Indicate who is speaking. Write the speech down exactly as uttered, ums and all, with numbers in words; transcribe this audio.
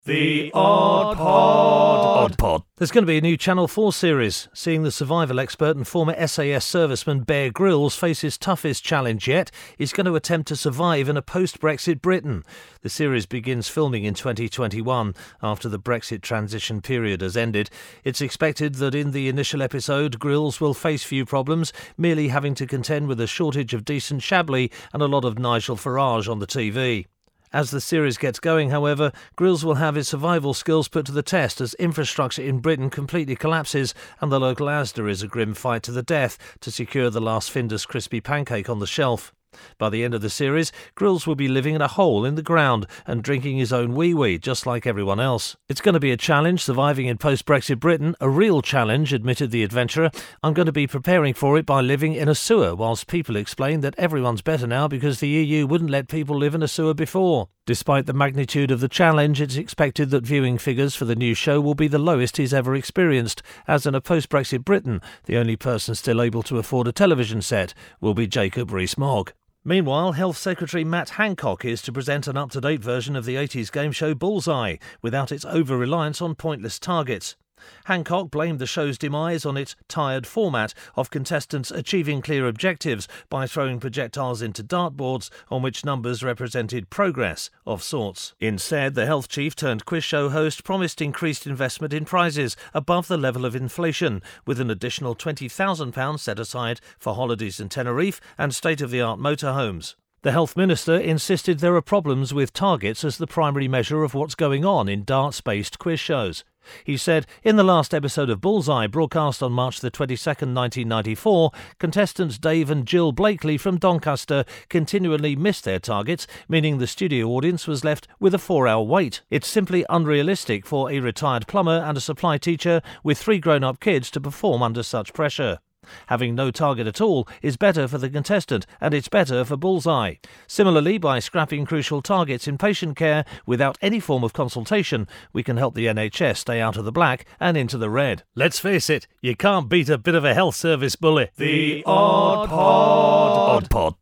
Speaker 1: The Odd Pod.
Speaker 2: Odd Pod. There's going to be a new Channel four series, seeing the survival expert and former S A S serviceman Bear Grylls face his toughest challenge yet. He's going to attempt to survive in a post-Brexit Britain. The series begins filming in twenty twenty-one, after the Brexit transition period has ended. It's expected that in the initial episode, Grylls will face few problems, merely having to contend with a shortage of decent Chablis and a lot of Nigel Farage on the T V. As the series gets going, however, Grylls will have his survival skills put to the test as infrastructure in Britain completely collapses and the local Asda is a grim fight to the death to secure the last Findus crispy pancake on the shelf. By the end of the series, Grylls will be living in a hole in the ground and drinking his own wee-wee, just like everyone else. It's going to be a challenge surviving in post-Brexit Britain, a real challenge, admitted the adventurer. I'm going to be preparing for it by living in a sewer, whilst people explain that everyone's better now because the E U wouldn't let people live in a sewer before. Despite the magnitude of the challenge, it's expected that viewing figures for the new show will be the lowest he's ever experienced, as in a post-Brexit Britain, the only person still able to afford a television set will be Jacob Rees-Mogg. Meanwhile, Health Secretary Matt Hancock is to present an up-to-date version of the eighties game show Bullseye, without its over-reliance on pointless targets. Hancock blamed the show's demise on its tired format of contestants achieving clear objectives by throwing projectiles into dartboards on which numbers represented progress of sorts. Instead, the health chief turned quiz show host promised increased investment in prizes above the level of inflation, with an additional twenty thousand pounds set aside for holidays in Tenerife and state-of-the-art motorhomes. The health minister insisted there are problems with targets as the primary measure of what's going on in darts-based quiz shows. He said, in the last episode of Bullseye, broadcast on March the twenty-second, nineteen ninety-four, contestants Dave and Jill Blakely from Doncaster continually missed their targets, meaning the studio audience was left with a four-hour wait. It's simply unrealistic for a retired plumber and a supply teacher with three grown-up kids to perform under such pressure. Having no target at all is better for the contestant, and it's better for Bullseye. Similarly, by scrapping crucial targets in patient care without any form of consultation, we can help the N H S stay out of the black and into the red. Let's face it, you can't beat a bit of a health service bully.
Speaker 1: The Odd Pod.
Speaker 2: Odd Pod.